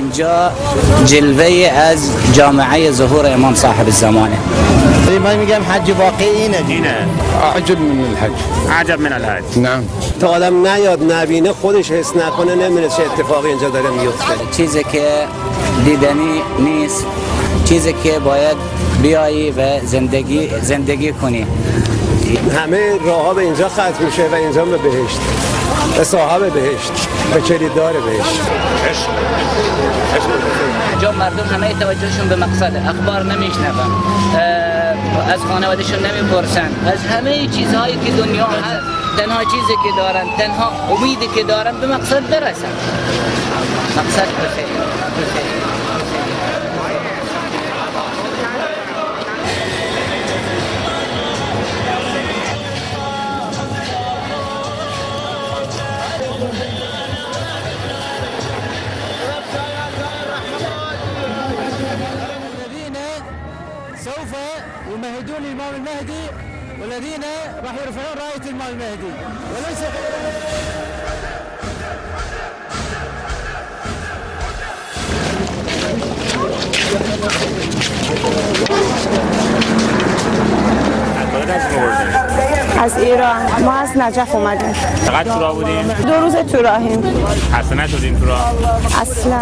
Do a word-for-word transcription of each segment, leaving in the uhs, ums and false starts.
اینجا جلوه از جامعه ظهور امام صاحب الزمانه. ما میگم حج واقعی اینه اینه عجب من الحج. عجب من الحج. نعم. تا آدم نیاد نبینه خودش حس نکنه نمیدونه چه اتفاقی اینجا داره میفته. چیزی که دیدنی نیست، چیزی که باید بیایی و زندگی زندگی کنی. همه راه ها به اینجا ختم میشه و اینجا به بهشت، به صاحب بهشت، به کلیددار بهشت. اینجا مردم همه توجهشون به مقصد، اخبار نمیشنون، از خانوادهشون نمیپرسن، از همه چیزهایی که دنیا هست. تنها چیزی که دارن، تنها امیدی که دارن به مقصد برسن. مقصد بخیر. سوف يمهدون الإمام المهدي والذين راح يرفعون راية الإمام المهدي وليس از ایران. ما از نجف اومدیم. چقدر تو راه بودیم؟ دو روز تو راهیم. خسته نشدیم تو راه؟ اصلا.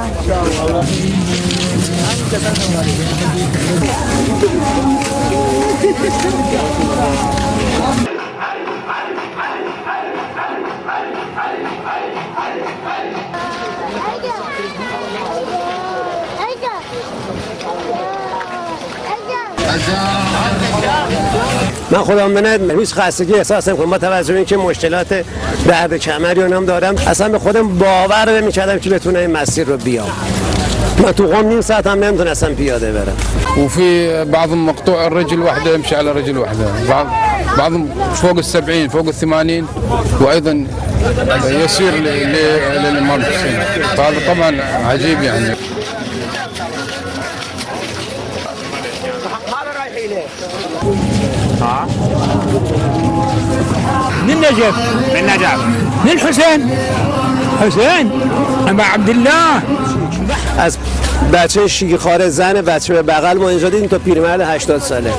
من خودم بند هیچ خستگی احساس نمی‌کنم با توجه به اینکه مشکلات درد کمری اونم دارم. اصلا به خودم باور نمی‌کردم که بتونه این مسیر رو بیام. من تو قم نیم ساعت هم نمیتونستم پیاده برم. وفي بعضهم مقطوع الرجل واحده يمشي على رجل واحده، بعض بعضهم فوق السبعين فوق الثمانين وايضا يسير للامام الحسين، فهذا طبعا عجيب يعني. ها؟ من نجف. من نجف. من حسين. حسين أبا عبد الله. از بچه شیرخواره زن بچه به بغل ما اینجا دیدیم تا پیرمرد هشتاد ساله.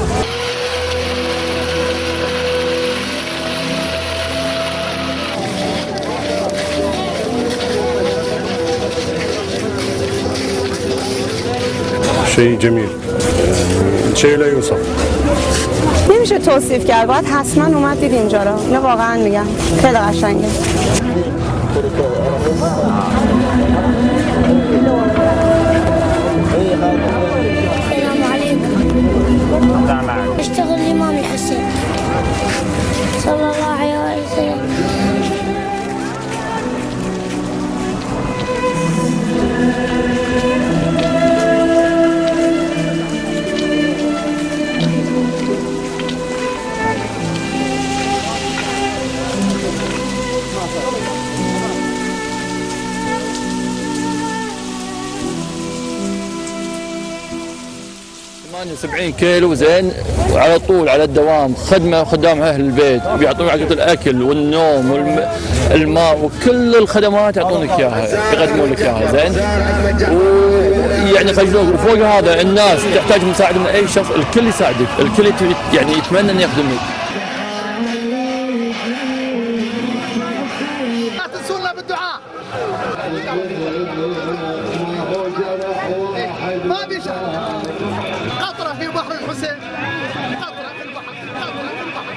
شيء جميل، شيء لا يوصف. نمیشه توصیف کرد، باید حتما اومد دید اینجا رو. اینو واقعا میگم خیلی قشنگه. السلام عليكم. اشتغل الإمام الحسين صلى الله عليه وسلم. ثمانية وسبعين كيلو زين، وعلى طول على الدوام خدمة خدام أهل البيت، بيعطونك عقد الأكل والنوم والماء وكل الخدمات يعطونك إياها، يقدمون لك إياها زين، ويعني يخرجوك. وفوق هذا الناس تحتاج مساعدة من أي شخص، الكل يساعدك، الكل يعني يتمنى أن يخدمك. لا تنسونا بالدعاء. ما بيشاء قطرة في بحر الحسين، قطرة في البحر، قطرة في البحر.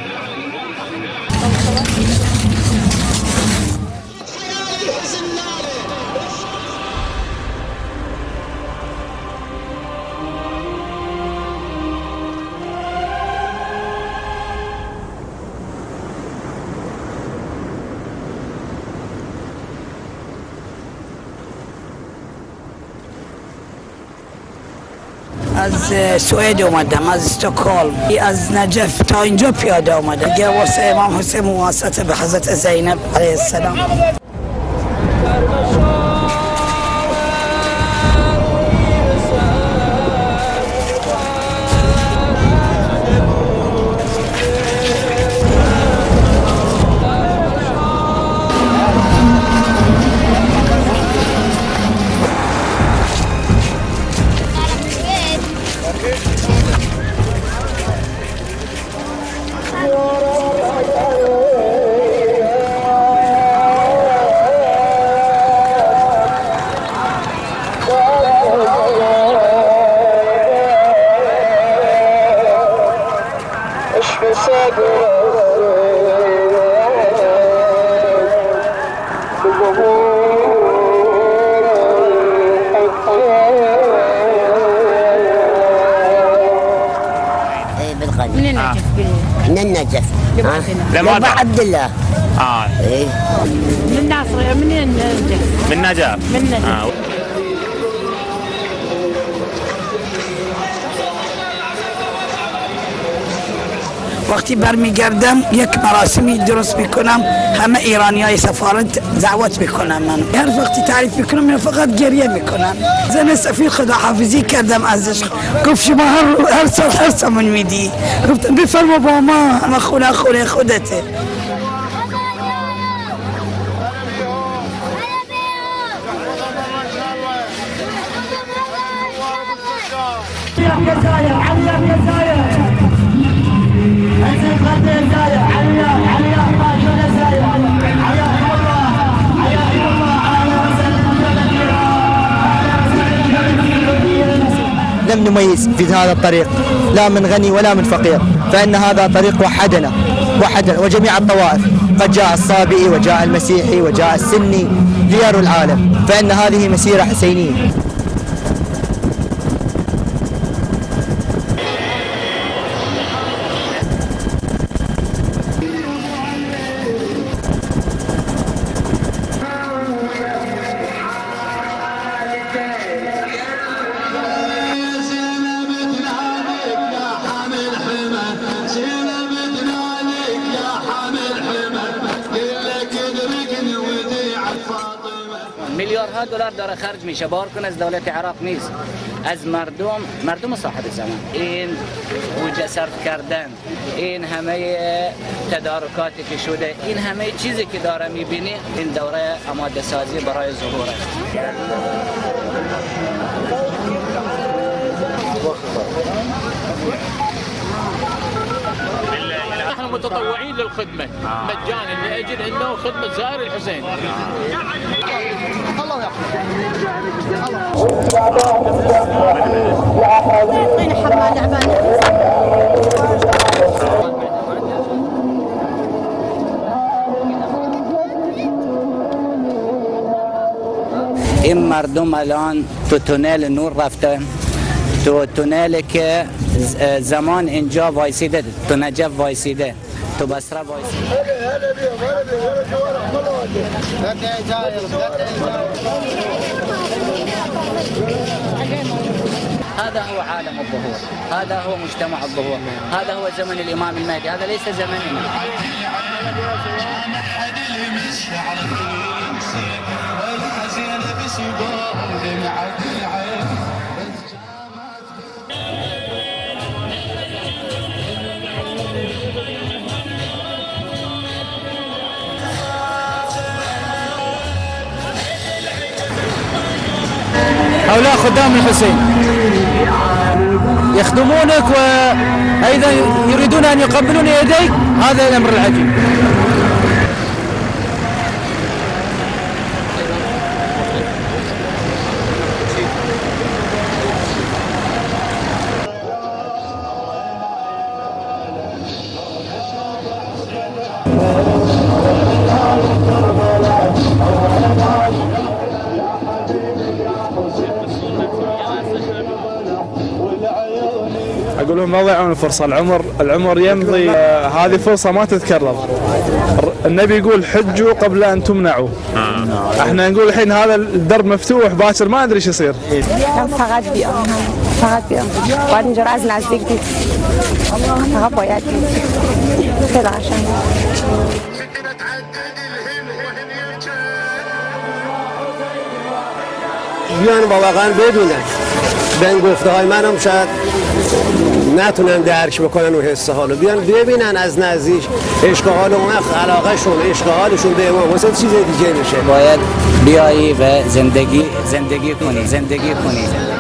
از سوئد اومدم، از استکهلم، از نجف تا اینجا پیاده اومدم دیگه واسه امام حسین مواسطه به حضرت زینب علیه السلام. من النجف من النجف لماذا؟ عبد الله اه ايه من الناصرية من النجف من نجف من النجف آه. وقتی برمیگردم یک مراسمی درست میکنم، همه ایرانیای سفارت دعوت میکنم. من هر وقتی تعریف میکنم من فقط گریه میکنم. زن سفیر خداحافظی کردم ازش، گفت شما هر هر سال هر سمون میدی. گفتم بفرما با ما، همه خونه خونه خودته. لم نميز في هذا الطريق لا من غني ولا من فقير، فإن هذا طريق وحدنا وحدنا وجميع الطوائف. قد جاء الصابئي وجاء المسيحي وجاء السني ليروا العالم، فإن هذه مسيرة حسينية. میلیاردها دلار داره خرج میشه. بار کن از دولت عراق نیست، از مردم، مردم صاحب زمان. این بودجه صرف کردن، این همه تدارکاتی که شده، این همه چیزی که داره میبینی، این دوره آماده سازی برای ظهوره. نحن متطوعين للخدمة مجانا لأجل أنه خدمة زائر الحسين. الله این مردم الان تو تونل نور رفتن، تو تونلی که زمان اینجا وایسیده، تو نجف وایسیده، تو بصره وایسیده. هذا هو عالم الظهور، هذا هو مجتمع الظهور، هذا هو زمن الإمام المهدي، هذا ليس زمننا. هؤلاء خدام الحسين يخدمونك وأيضا يريدون أن يقبلون يديك، هذا الأمر العجيب. أقول لهم ما ضيعون الفرصة، العمر العمر يمضي، آه هذه فرصة ما تتكرر. النبي يقول حجوا قبل أن تمنعوا. آه. احنا نقول الحين هذا الدرب مفتوح، باكر ما أدري ايش يصير. فقط بیام، فقط بیام. باید اینجا رو از نزدیک دید. فقط باید دید. خیلی قشنگ. بیان با واقعا بدونن به گفته های منم شاید نتونن درک بکنن و حس حالو، بیان ببینن از نزدیک عشق حال اون، علاقه شون، عشق حالشون به امام حسین چیز دیگه میشه. باید بیایی و زندگی زندگی کنی، زندگی کنی.